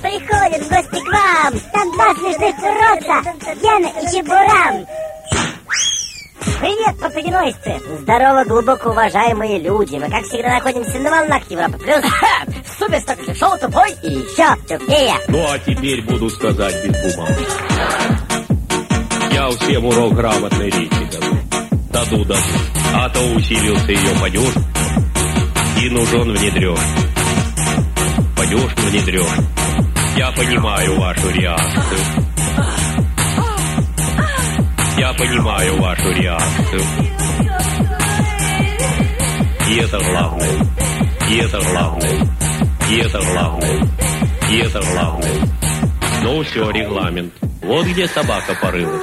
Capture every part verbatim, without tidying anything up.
приходят в гости к вам. Там два смешных уродца, Гена и Чебурам. Привет, попагенойцы! Здорово, глубоко уважаемые люди. Мы, как всегда, находимся на волнах Европы Плюс. Супер сток шоу тупой и еще тупее. Ну, а теперь буду сказать без бумаг. Я всем урок грамотной речи даю. Даду, даду. А то усилился ее падеж и нужен внедрёж. Падеж внедрёж. Я понимаю вашу реакцию. Я понимаю вашу реакцию. И это главное. И это главное. И это главное. И это главное. Ну все, регламент. Вот где собака порылась.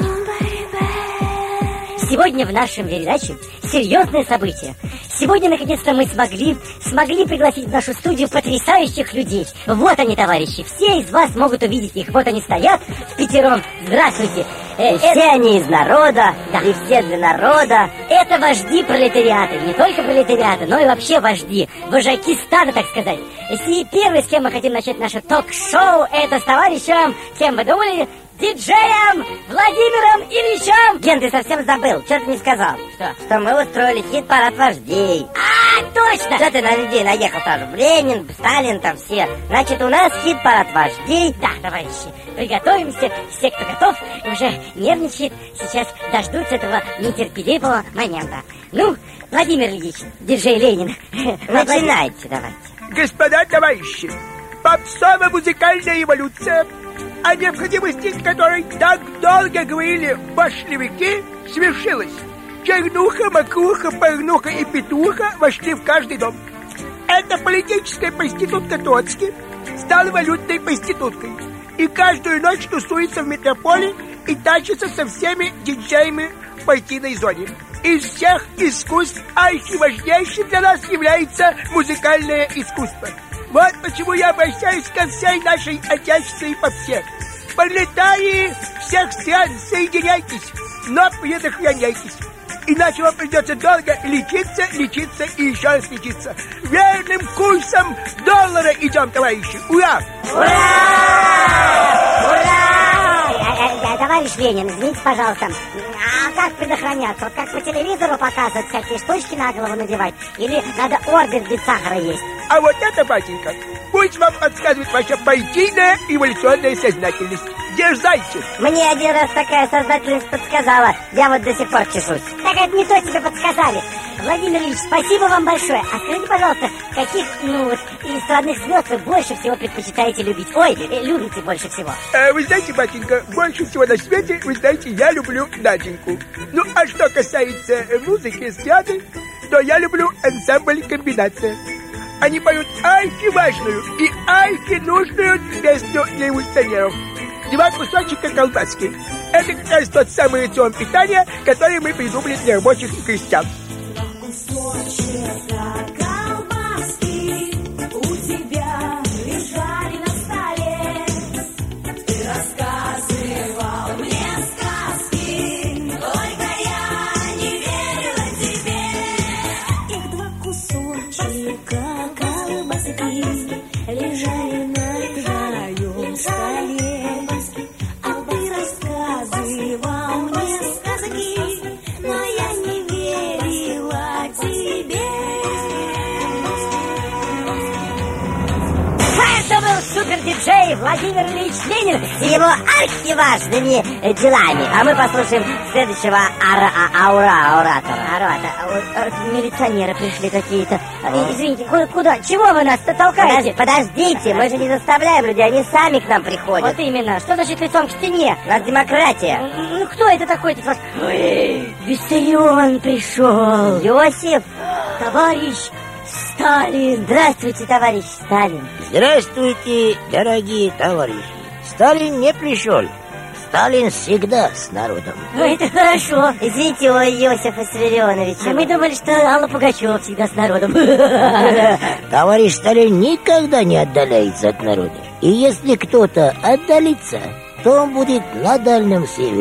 Сегодня в нашем передаче серьезное событие. Сегодня, наконец-то, мы смогли, смогли пригласить в нашу студию потрясающих людей. Вот они, товарищи. Все из вас могут увидеть их. Вот они стоят впятером. Здравствуйте. Э, и это... все они из народа, да. И все для народа. Это вожди пролетариата. Не только пролетариата, но и вообще вожди. Вожаки стада, так сказать. И первый, с кем мы хотим начать наше ток-шоу, это с товарищем, кем вы думали, диджеем Владимиром Ильичем. Ген, ты совсем забыл, что ты не сказал? Что? Что мы устроили хит-парад вождей. А, точно! Что ты на людей наехал тоже? Ленин, Сталин, там все. Значит, у нас хит-парад вождей. Да, товарищи, приготовимся. Все, кто готов, уже нервничает. Сейчас дождутся этого нетерпеливого момента. Ну, Владимир Ильич, диджей Ленин. Начинайте, давайте. Господа товарищи, попсово-музыкальная эволюция, о необходимости которой так долго говорили башневики, свершилась. Чернуха, макуха, порнуха и петуха вошли в каждый дом. Эта политическая проститутка Троцкий стала валютной проституткой. И каждую ночь тусуется в метрополе и тащится со всеми диджеями в партийной зоне. Из всех искусств архиважнейшим для нас является музыкальное искусство. Вот почему я обращаюсь ко всей нашей отечественной попсе. Пролетарии всех стран, соединяйтесь, но предохраняйтесь. Иначе вам придется долго лечиться, лечиться и еще раз лечиться. Верным курсом доллара идем, товарищи. Ура! Ура! Ура! Товарищ Ленин, извините, пожалуйста, а как предохраняться? Вот как по телевизору показывают, всякие штучки на голову надевать? Или надо орбит без сахара есть? А вот это, батенька, пусть вам подсказывает ваша партийная эволюционная сознательность. Дерзайте! Мне один раз такая сознательность подсказала. Я вот до сих пор чешусь. Так это не то тебе подсказали. Владимир Ильич, спасибо вам большое. А скажите, пожалуйста, каких, ну вот, иностранных звезд вы больше всего предпочитаете любить? Ой, любите больше всего. А вы знаете, батенька, больше всего на свете, вы знаете, я люблю Наденьку. Ну, а что касается музыки, эстрады, то я люблю ансамбль «Комбинация». Они поют архиважную и архинужную песню для эволюционеров. Два кусочка колбаски. Это как раз тот самый рацион питания, который мы придумали для рабочих и крестьян. Супердиджей Владимир Ильич Ленин с его архиважными делами. А мы послушаем следующего ара аура оратора. Оратора. Милиционеры пришли какие-то. Извините, куда? Чего вы нас-то толкаете? Подождите, мы же не заставляем людей, они сами к нам приходят. Вот именно. Что значит лицом к стене? У нас демократия. Ну кто это такой-то? Виссарион пришел. Иосиф. Товарищ Сталин. Здравствуйте, товарищ Сталин. Здравствуйте, дорогие товарищи. Сталин не пришел. Сталин всегда с народом. Ну, это хорошо. Извините, о Иосиф Виссарионович. А мы думали, что Алла Пугачева всегда с народом. Товарищ Сталин никогда не отдаляется от народа. И если кто-то отдалится, то он будет на Дальнем Севере.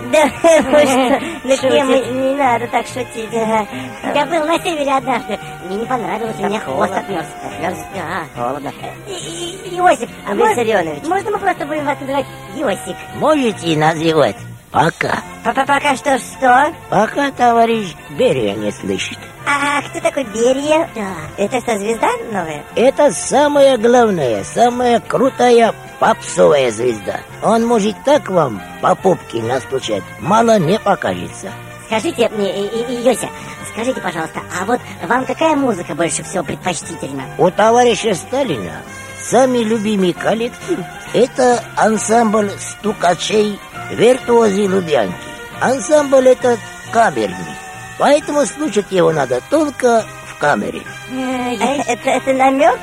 Да вы что? Да кем не надо так шутить. Я был на севере однажды. Мне не понравилось, у меня хвост отмерз. Отмерз? Да. Холодно. И- и- Иосиф, А можно- Виссарионович? можно мы просто будем вас называть Иосик? Можете называть пока. Папа, пока что что? Пока товарищ Берия не слышит. А кто такой Берия? Да. Это что, звезда новая? Это самая главная, самая крутая попсовая звезда. Он может так вам по попке настучать, мало не покажется. Скажите мне, И- И- Иося, скажите, пожалуйста, а вот вам какая музыка больше всего предпочтительна? У товарища Сталина самый любимый коллектив — это ансамбль стукачей «Виртуози Лубянки». Ансамбль этот камерный, поэтому слушать его надо только в камере. Э, Э, я- Это, это намек?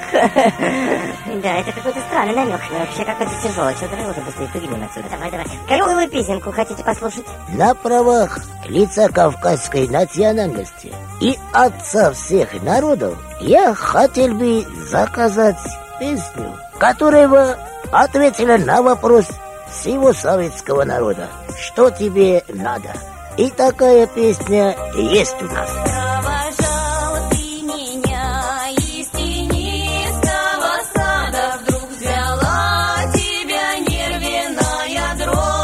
Да, это какой-то странный намек. Вообще какой-то тяжелый. Что давай уже быстрее погибнем отсюда. Давай, давай. Какую вы песенку хотите послушать? На правах лица кавказской национальности и отца всех народов я хотел бы заказать песню, которая бы ответила на вопрос всего советского народа: что тебе надо? И такая песня есть у нас. Провожал ты меня из тенистого сада, вдруг взяла тебя нервяная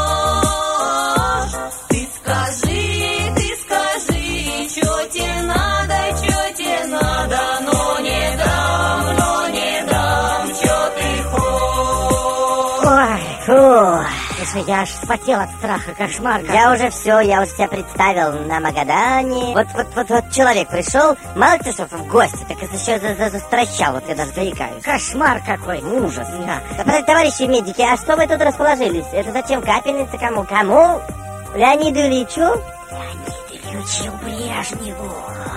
дрожь. Ты скажи, ты скажи, чё тебе надо, чё тебе надо, но не дам, но не дам, чё ты хочешь. Ой, фу. Слушай, я аж вспотел от страха, кошмар. Я уже все, я уже себя представил на Магадане. Вот, вот, вот, вот человек пришел, мало ли что в гости, так еще за, за, застращал, вот я даже заикаюсь. Кошмар какой. Ужас. Да. Да, товарищи медики, а что вы тут расположились? Это зачем капельница кому? Кому? Леониду Ильичу? Леонид Ильичу Брежневу.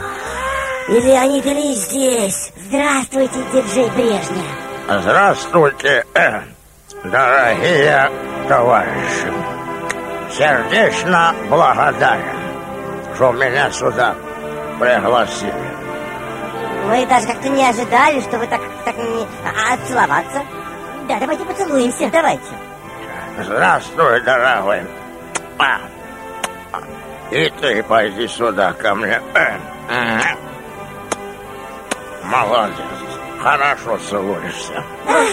И Леонид Ильич здесь? Здравствуйте, диджей Брежнев. Здравствуйте, э, дорогие товарищи. Сердечно благодарен, что меня сюда пригласили. Мы даже как-то не ожидали, что вы так, так не... А, целоваться? Да, давайте поцелуемся. Давайте. Здравствуй, дорогой. А, и ты пойди сюда ко мне. Э, ага. Молодец. Хорошо целуешься.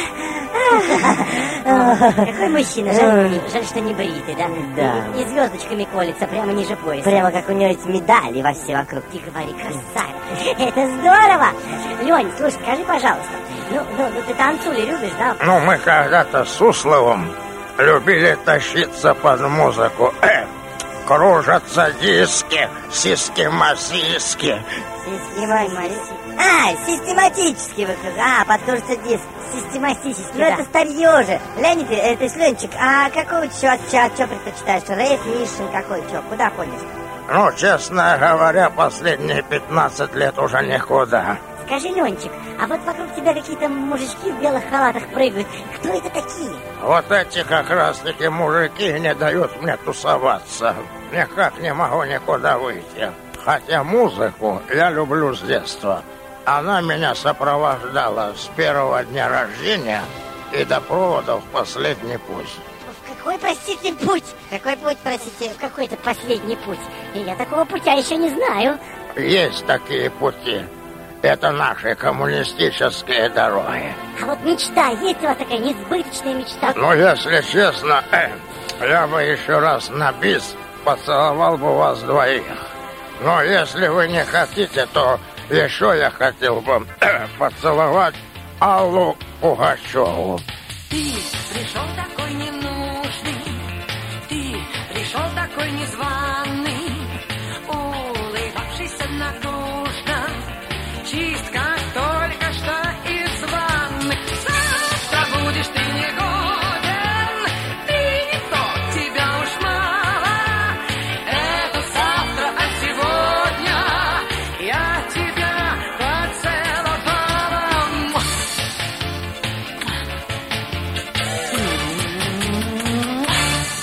Какой мужчина, жаль, жаль, что не бритый, да? Да. И звездочками колется прямо ниже пояса. Прямо как у него эти медали во все вокруг. Ты говори, красавец. Это здорово. Лень, слушай, скажи, пожалуйста, ну, ну, ну ты танцули любишь, да? Ну, мы когда-то с Сусловым любили тащиться под музыку. Э, кружатся диски, сиски-масиски. Систематически. А, систематически выход. А, подкружится диск. Систематически, Ну да. это старье же. Леонид, это Ленчик, а какой чё, чё, чё предпочитаешь? Рэп, Мишин, какой чё? Куда ходишь? Ну, честно говоря, последние пятнадцать лет уже никуда. Скажи, Ленчик, а вот вокруг тебя какие-то мужички в белых халатах прыгают. Кто это такие? Вот эти как раз-таки мужики не дают мне тусоваться. Никак не могу никуда выйти. Хотя музыку я люблю с детства. Она меня сопровождала с первого дня рождения и до провода в последний путь. В какой, простите, путь? Какой путь, простите? В какой-то последний путь. И я такого путя еще не знаю. Есть такие пути. Это наши коммунистические дороги. А вот мечта, есть у вас такая несбыточная мечта? Ну, если честно, э, я бы еще раз на бис поцеловал бы вас двоих. Но если вы не хотите, то еще я хотел бы э, поцеловать Аллу Пугачеву. Ты пришел такой ненужный, ты пришел такой незваный, улыбавшийся наружно, чист как только что из ванны. Завтра будешь ты негоден, ты не тот, тебя уж мало. Это завтра, а сегодня я тебя поцеловала.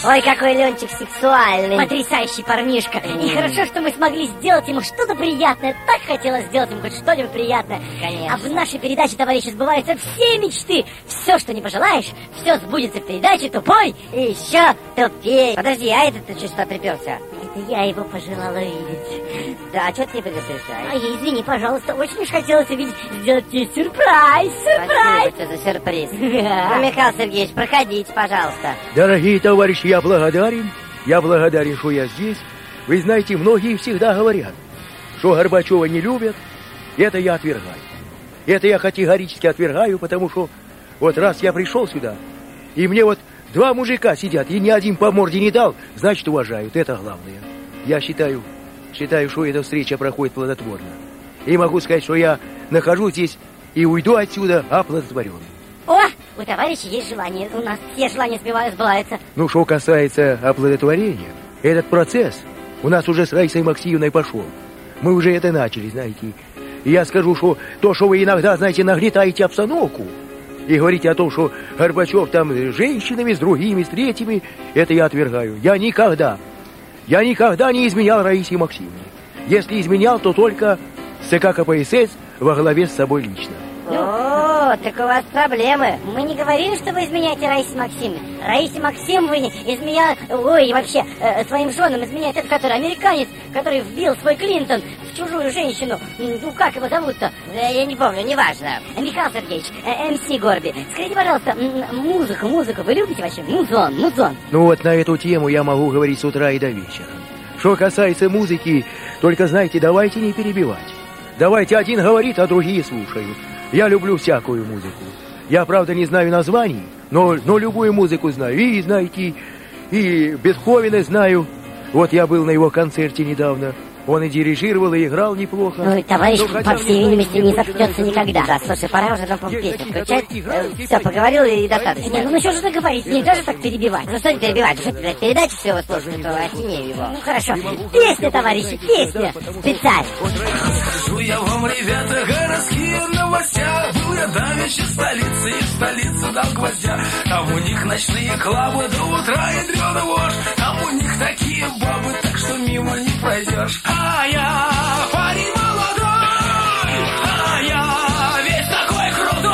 Ой, какой Ленчик сексуальный. Потрясающий парнишка. И хорошо, что мы смогли сделать ему что-то приятное. Так хотелось сделать ему хоть что-нибудь приятное. Конечно. А в нашей передаче, товарищи, сбываются все мечты. Все, что не пожелаешь, все сбудется в передаче «Тупой» и еще тупей. Подожди, а этот ты что приперся? Это я его пожелала видеть. Да, а что ты не пригласился? Ай, извини, пожалуйста, очень уж хотелось увидеть, сделать тебе сюрприз, сюрприз. Спасибо тебе за сюрприз. Ну, Михаил Сергеевич, проходите, пожалуйста. Дорогие товарищи, я благодарен. Я благодарен, что я здесь. Вы знаете, многие всегда говорят, что Горбачева не любят. Это я отвергаю. Это я категорически отвергаю, потому что вот раз я пришел сюда, и мне вот два мужика сидят, и ни один по морде не дал, значит, уважают. Это главное. Я считаю, считаю, что эта встреча проходит плодотворно. И могу сказать, что я нахожусь здесь и уйду отсюда оплодотворенным. О, у товарища есть желание. У нас все желания сбываются. Ну, что касается оплодотворения, этот процесс у нас уже с Раисой Максимовной пошел. Мы уже это начали, знаете. И я скажу, что то, что вы иногда, знаете, нагнетаете обстановку и говорите о том, что Горбачев там с женщинами, с другими, с третьими, это я отвергаю. Я никогда, я никогда не изменял Раисе Максимовне. Если изменял, то только ЦК КПСС во главе с собой лично. О, так у вас проблемы. Мы не говорили, что вы изменяете Раисе Максимовне. Раисе Максимовне изменял, ой, вообще, э, своим женам изменяет этот, который американец, который вбил свой Клинтон в чужую женщину. Ну, как его зовут-то? Я, я не помню, неважно. Михаил Сергеевич, э, МС Горби, скажите, пожалуйста, м- музыку, музыку вы любите вообще? Музон, музон. Ну вот на эту тему я могу говорить с утра и до вечера. Что касается музыки, только, знаете, давайте не перебивать. Давайте один говорит, а другие слушают. Я люблю всякую музыку. Я, правда, не знаю названий, но, но любую музыку знаю. И, знаете, и Бетховена знаю. Вот я был на его концерте недавно. Он и дирижировал, и играл неплохо. Ну, товарищ, Но, по всей видимости, не заткнется никогда. Да, слушай, пора уже на песню включать. Э, все, поговорил и достаточно. Не, ну, ну что же говорить, нельзя же так перебивать. Ну что не перебивать, что ты, блядь, передачу все слушать, то осенею его. Ну, хорошо. Песня, товарищи, песня. Специально. Расскажу я вам, ребята, городские новостя. Был я давеча в столице, и в столице дал гвоздя. Там у них ночные клабы до утра и дрёна вож. Там у них такие бабы, так что мимо не пройдешь. А я парень молодой, а я весь такой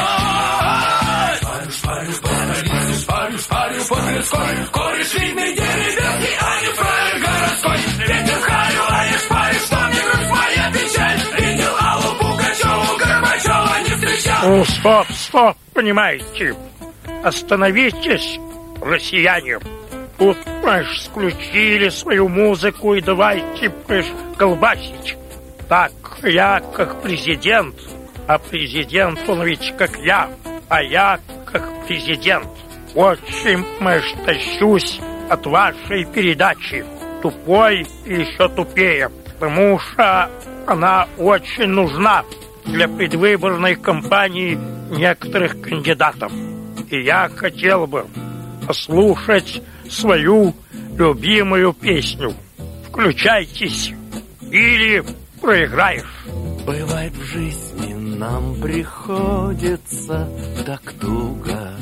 крутой. Шпарю, шпарю, шпарю, шпарю, шпарю по Тверской. Кореш видный деревенский, а не фраер городской. Ветер в харю, а я шпарю, что мне грудь моя печаль. Видел Аллу Пугачеву, Горбачева не встречал. Ну, стоп, стоп, понимаете. Остановитесь, россияне. Тут, понимаешь, включили свою музыку и давайте, понимаешь, колбасить. Так, я как президент, а президент, он ведь как я, а я как президент. Очень, понимаешь, тащусь от вашей передачи. Тупой и еще тупее, потому что она очень нужна для предвыборной кампании некоторых кандидатов. И я хотел бы послушать свою любимую песню. Включайтесь, или проиграешь. Бывает в жизни нам приходится так туго,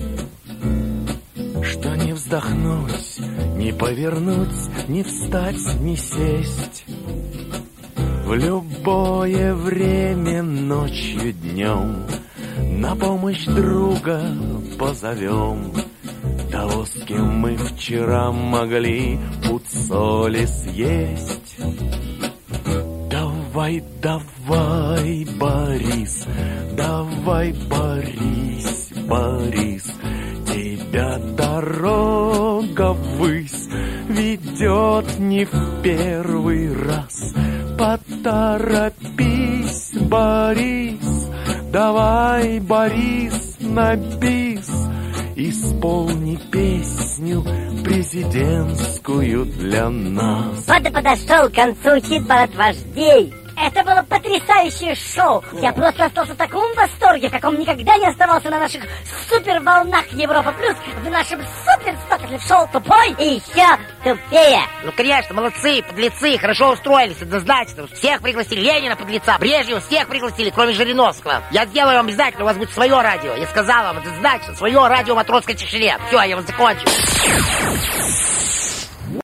что не вздохнуть, не повернуть, не встать, не сесть. В любое время, ночью, днем, на помощь друга позовем. Того, с кем мы вчера могли пуд соли съесть. Давай, давай, Борис, давай, Борис, Борис, тебя дорога ввысь ведет не в первый раз. Поторопись, Борис, давай, Борис, на бис. Исполни песню президентскую для нас. Вот и подошел к концу хит-парад вождей. Это было потрясающее шоу. Я просто остался в таком восторге, в каком никогда не оставался на наших супер волнах Европа Плюс, в нашем супер стокослив шоу «Тупой и еще тупее». Ну, конечно, молодцы, подлецы, хорошо устроились, однозначно. Всех пригласили, Ленина подлеца, Брежнева, всех пригласили, кроме Жириновского. Я сделаю вам обязательно, у вас будет свое радио. Я сказал вам, однозначно, свое радио в Матросской тишине. Все, я вас закончу.